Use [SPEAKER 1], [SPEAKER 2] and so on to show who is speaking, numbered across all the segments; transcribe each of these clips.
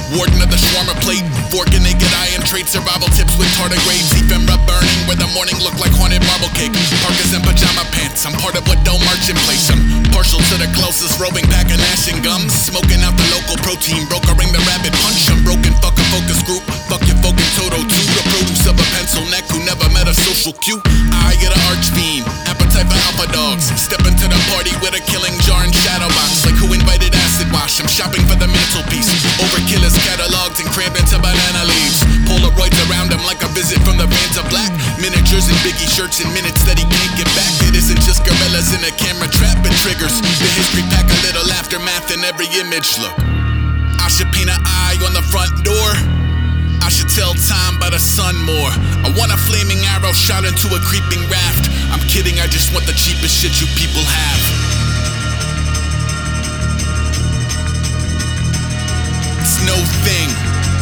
[SPEAKER 1] Warden of the shawarma plate, fork and naked eye and trade survival tips with tardigrades. Ephemera burning where the morning looked like haunted marble cake. Parkas and pajama pants, I'm part of what don't march in place. I'm partial to the closest roving pack of gnashing gums. Smoking out the local protein, brokering the rapid punch. I'm broken, fuck a focus group, fuck your focus Toto too. The produce of a pencil neck who never met a social cue. I get an arch fiend, appetite for alpha dogs. Step into the party with a killing jar and shadow box. Like who invited acid wash, I'm shopping for the mantelpiece. Overkill is cataloged and crammed into banana leaves. Polaroids around him like a visit from the Vanta Black. Miniatures and Biggie shirts in minutes that he can't get back. It isn't just gorillas in a camera trap, it triggers the history pack, a little aftermath in every image. Look, I should paint an eye on the front door. I should tell time by the sun more. I want a flaming arrow shot into a creeping raft. I'm kidding, I just want the cheapest shit you people have. It's no thing.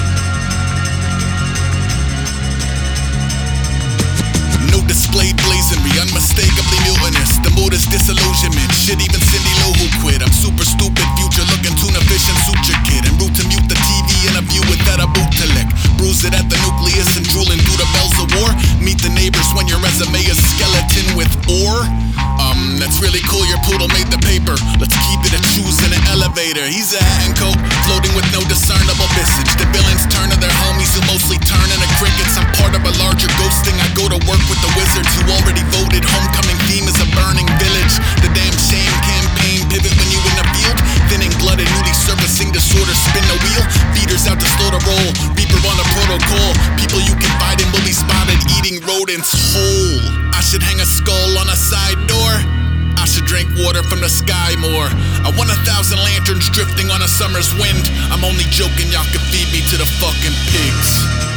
[SPEAKER 1] No displayed blazonry, unmistakably mutinous. The mood is disillusionment. Shit, even Cindy Lou who quit. I'm super stupid, future looking tuna fish and suture kid. En route to mute the TV in a view without a boot to lick. Bruise it at the nucleus and drooling through the bells of war. Meet the neighbors when your resume is skeleton with ore. That's really cool, your poodle made the paper. Let's keep it a shoes in an elevator. He's a hat and coat, floating with no discernible visage. The villains turn to their homies who mostly turn into crickets. I'm part of a larger ghosting. I go to work with the wizards who already voted. Homecoming theme is a burning village. The damn shame campaign pivot when you in the field. Thinning blood and newly surfacing disorder, spin the wheel. Feeders out to slow the roll, reaper on a protocol. People you confide in will be spotted eating rodents whole. I should hang a skull on a side door. I should drink water from the sky more. I want 1,000 lanterns drifting on a summer's wind. I'm only joking, y'all can feed me to the fucking pigs.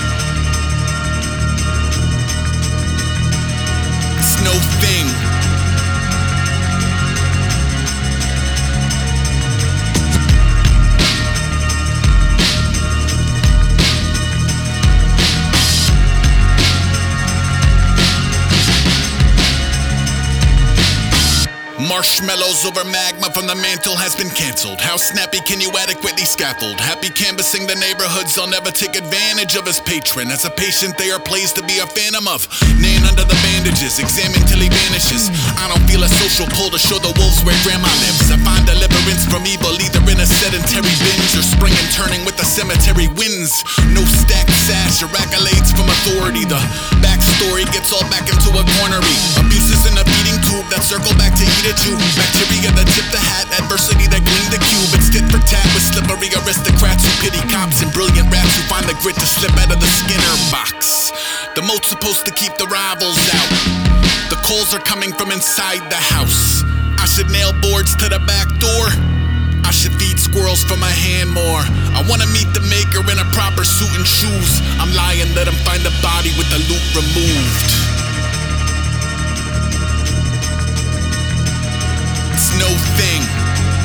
[SPEAKER 1] It's no thing. Marshmallows over magma from the mantle has been cancelled. How snappy can you adequately scaffold? Happy canvassing the neighborhoods, I'll never take advantage of his patron. As a patient they are pleased to be a phantom of. Nan under the bandages, examine till he vanishes. I don't feel a social pull to show the wolves where grandma lives. I find deliverance from evil either in a sedentary binge or spring and turning with the cemetery winds. No stacked sash or accolades from authority. The backstory gets all back into a cornery. Abuses in the feeding tube that circle back to eat it. Bacteria that tip the hat, adversity that gleam the cube. It's tit for tat with slippery aristocrats who pity cops and brilliant raps who find the grit to slip out of the Skinner box. The moat's supposed to keep the rivals out. The coals are coming from inside the house. I should nail boards to the back door. I should feed squirrels from my hand more. I wanna meet the maker in a proper suit and shoes. I'm lying, let him find the body with the loot removed. It's no thing.